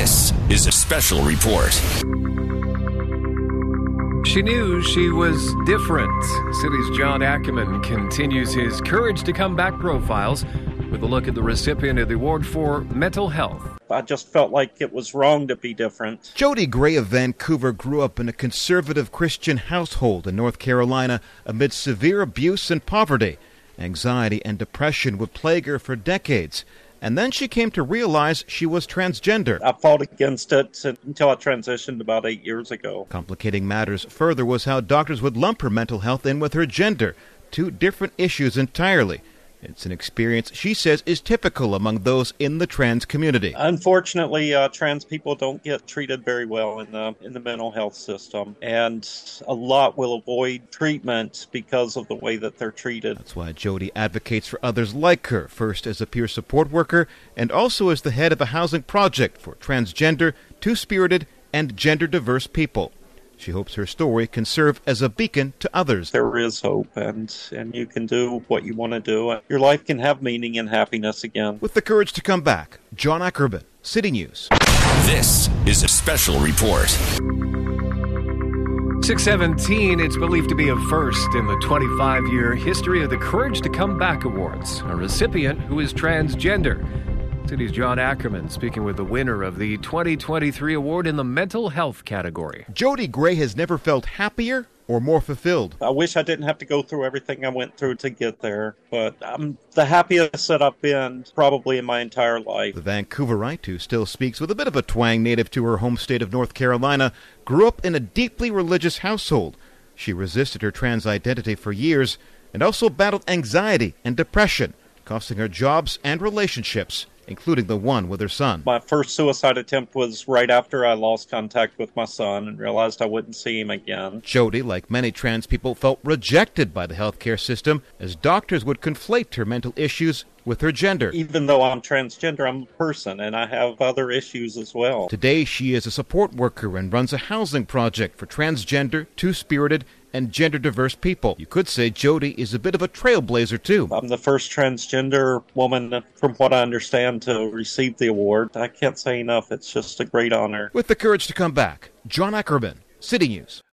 This is a special report. She knew she was different. City's John Ackerman continues his Courage to Come Back profiles with a look at the recipient of the award for mental health. I just felt like it was wrong to be different. Jody Gray of Vancouver grew up in a conservative Christian household in North Carolina amid severe abuse and poverty. Anxiety and depression would plague her for decades. And then she came to realize she was transgender. I fought against it until I transitioned about 8 years ago. Complicating matters further was how doctors would lump her mental health in with her gender. Two different issues entirely. It's an experience she says is typical among those in the trans community. Unfortunately, trans people don't get treated very well in the mental health system, and a lot will avoid treatment because of the way that they're treated. That's why Jody advocates for others like her, first as a peer support worker and also as the head of a housing project for transgender, two-spirited, and gender-diverse people. She hopes her story can serve as a beacon to others. There is hope, and you can do what you want to do. Your life can have meaning and happiness again. With the courage to come back, John Ackerman, City News. This is a special report. 617, it's believed to be a first in the 25-year history of the Courage to Come Back Awards, a recipient who is transgender. City's John Ackerman speaking with the winner of the 2023 award in the mental health category. Jody Gray has never felt happier or more fulfilled. I wish I didn't have to go through everything I went through to get there, but I'm the happiest that I've been probably in my entire life. The Vancouverite, who still speaks with a bit of a twang native to her home state of North Carolina, grew up in a deeply religious household. She resisted her trans identity for years and also battled anxiety and depression, costing her jobs and relationships, including the one with her son. My first suicide attempt was right after I lost contact with my son and realized I wouldn't see him again. Jody, like many trans people, felt rejected by the healthcare system as doctors would conflate her mental issues with her gender. Even though I'm transgender, I'm a person, and I have other issues as well. Today, she is a support worker and runs a housing project for transgender, two-spirited, and gender-diverse people. You could say Jody is a bit of a trailblazer, too. I'm the first transgender woman, from what I understand, to receive the award. I can't say enough. It's just a great honor. With the courage to come back, John Ackerman, City News.